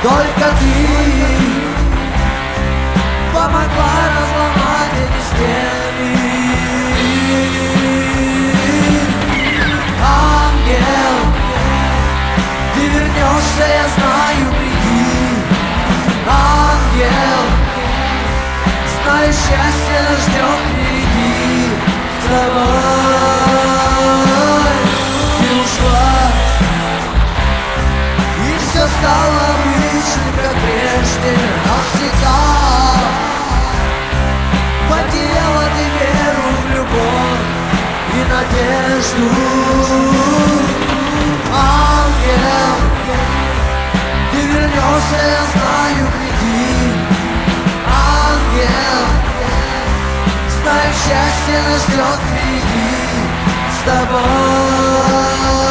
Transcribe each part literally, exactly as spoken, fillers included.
Только ты помогла разломать эти стены. Ангел, ты вернешься, я знаю, приди. Ангел, знаю, счастье нас ждет впереди. С тобой ты ушла, и все стало обычным, как прежде. Навсегда потеряла ты веру в любовь и надежду. Ангел, ты вернешься, я знаю, приди. Ангел, знаю, счастье нас ждет впереди. С тобой.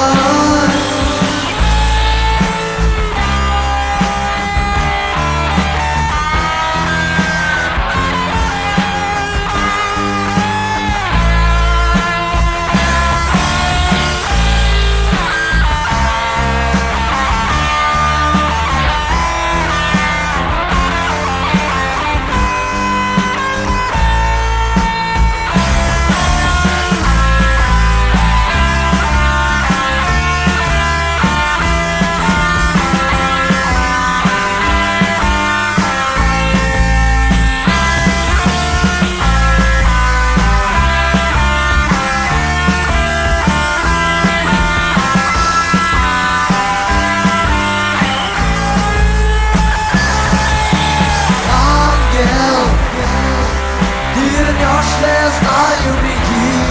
Я знаю, беги.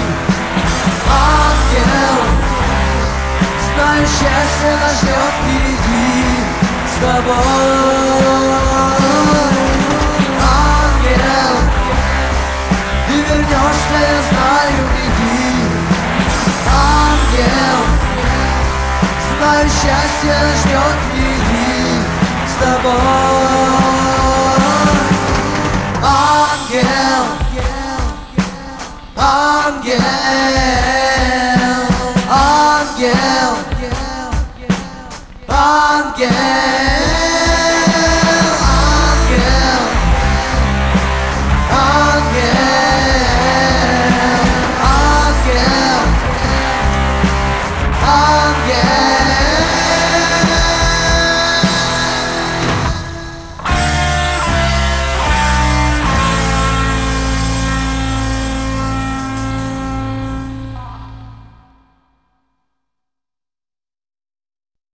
Ангел, знаю, счастье нас ждет впереди. С тобой. Ангел, ты вернешься, я знаю, беги. Ангел, знаю, счастье нас ждет впереди. С тобой. Ангел, ангел, ангел, ангел.